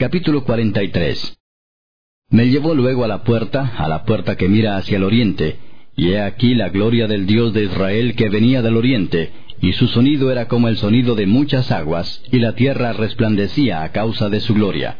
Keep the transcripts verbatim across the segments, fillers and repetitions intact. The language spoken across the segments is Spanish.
Capítulo cuarenta y tres. Me llevó luego a la puerta, a la puerta que mira hacia el oriente, y he aquí la gloria del Dios de Israel que venía del oriente, y su sonido era como el sonido de muchas aguas, y la tierra resplandecía a causa de su gloria.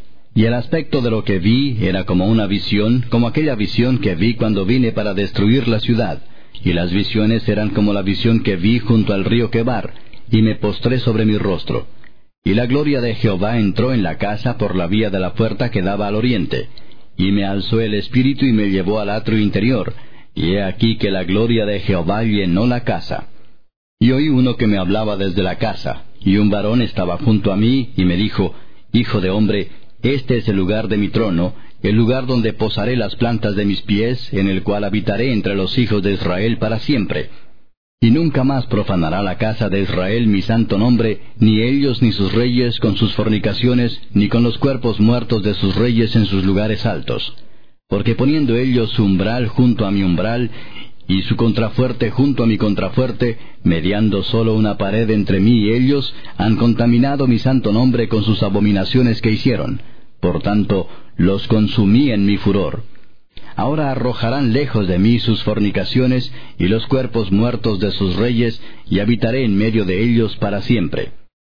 Y el aspecto de lo que vi era como una visión, como aquella visión que vi cuando vine para destruir la ciudad, y las visiones eran como la visión que vi junto al río Quebar, y me postré sobre mi rostro. Y la gloria de Jehová entró en la casa por la vía de la puerta que daba al oriente. Y me alzó el espíritu y me llevó al atrio interior, y he aquí que la gloria de Jehová llenó la casa. Y oí uno que me hablaba desde la casa, y un varón estaba junto a mí, y me dijo, Hijo de hombre, este es el lugar de mi trono, el lugar donde posaré las plantas de mis pies, en el cual habitaré entre los hijos de Israel para siempre. Y nunca más profanará la casa de Israel mi santo nombre, ni ellos ni sus reyes con sus fornicaciones, ni con los cuerpos muertos de sus reyes en sus lugares altos. Porque poniendo ellos su umbral junto a mi umbral, y su contrafuerte junto a mi contrafuerte, mediando solo una pared entre mí y ellos, han contaminado mi santo nombre con sus abominaciones que hicieron. Por tanto, los consumí en mi furor. Ahora arrojarán lejos de mí sus fornicaciones y los cuerpos muertos de sus reyes, y habitaré en medio de ellos para siempre.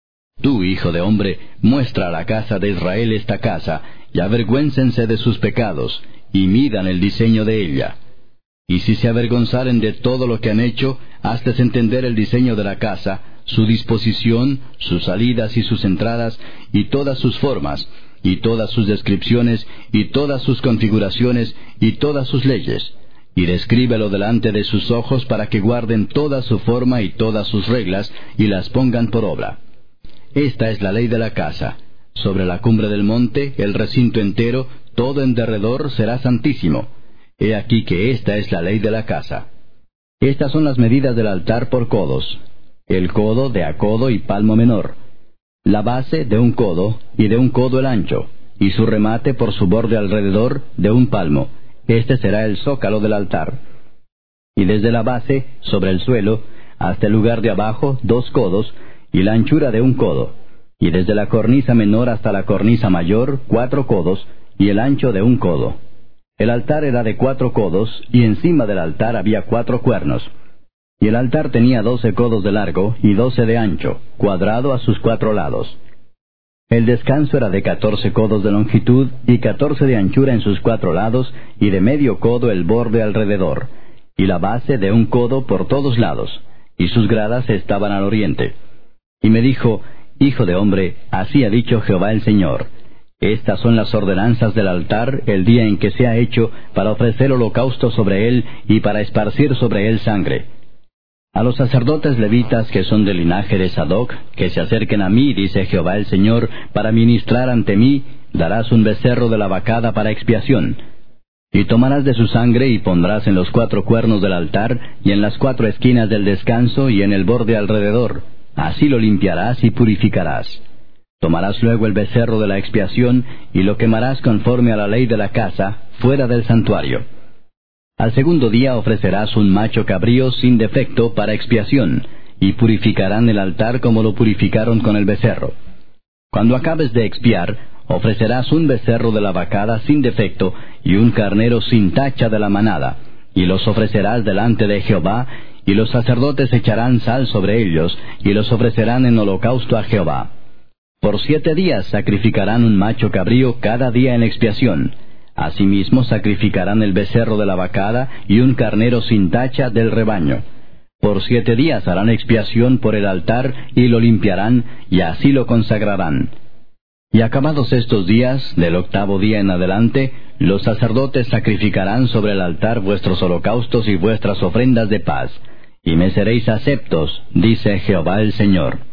Tú, hijo de hombre, muestra a la casa de Israel esta casa, y avergüéncense de sus pecados, y midan el diseño de ella. Y si se avergonzaren de todo lo que han hecho, hazles entender el diseño de la casa, su disposición, sus salidas y sus entradas, y todas sus formas, y todas sus descripciones, y todas sus configuraciones, y todas sus leyes, y descríbelo delante de sus ojos para que guarden toda su forma y todas sus reglas, y las pongan por obra. Esta es la ley de la casa. Sobre la cumbre del monte, el recinto entero, todo en derredor será santísimo. He aquí que esta es la ley de la casa. Estas son las medidas del altar por codos. El codo de a codo y palmo menor. La base de un codo, y de un codo el ancho, y su remate por su borde alrededor de un palmo. Este será el zócalo del altar. Y desde la base, sobre el suelo, hasta el lugar de abajo, dos codos, y la anchura de un codo. Y desde la cornisa menor hasta la cornisa mayor, cuatro codos, y el ancho de un codo. El altar era de cuatro codos, y encima del altar había cuatro cuernos. Y el altar tenía doce codos de largo y doce de ancho, cuadrado a sus cuatro lados. El descanso era de catorce codos de longitud y catorce de anchura en sus cuatro lados, y de medio codo el borde alrededor, y la base de un codo por todos lados, y sus gradas estaban al oriente. Y me dijo, Hijo de hombre, así ha dicho Jehová el Señor. Estas son las ordenanzas del altar el día en que se ha hecho para ofrecer holocausto sobre él y para esparcir sobre él sangre. A los sacerdotes levitas que son del linaje de Sadoc, que se acerquen a mí, dice Jehová el Señor, para ministrar ante mí, darás un becerro de la vacada para expiación. Y tomarás de su sangre y pondrás en los cuatro cuernos del altar, y en las cuatro esquinas del descanso, y en el borde alrededor. Así lo limpiarás y purificarás. Tomarás luego el becerro de la expiación, y lo quemarás conforme a la ley de la casa, fuera del santuario. Al segundo día ofrecerás un macho cabrío sin defecto para expiación, y purificarán el altar como lo purificaron con el becerro. Cuando acabes de expiar, ofrecerás un becerro de la vacada sin defecto, y un carnero sin tacha de la manada, y los ofrecerás delante de Jehová, y los sacerdotes echarán sal sobre ellos, y los ofrecerán en holocausto a Jehová. Por siete días sacrificarán un macho cabrío cada día en expiación. Asimismo sacrificarán el becerro de la vacada y un carnero sin tacha del rebaño. Por siete días harán expiación por el altar y lo limpiarán, y así lo consagrarán. Y acabados estos días, del octavo día en adelante, los sacerdotes sacrificarán sobre el altar vuestros holocaustos y vuestras ofrendas de paz, y me seréis aceptos, dice Jehová el Señor.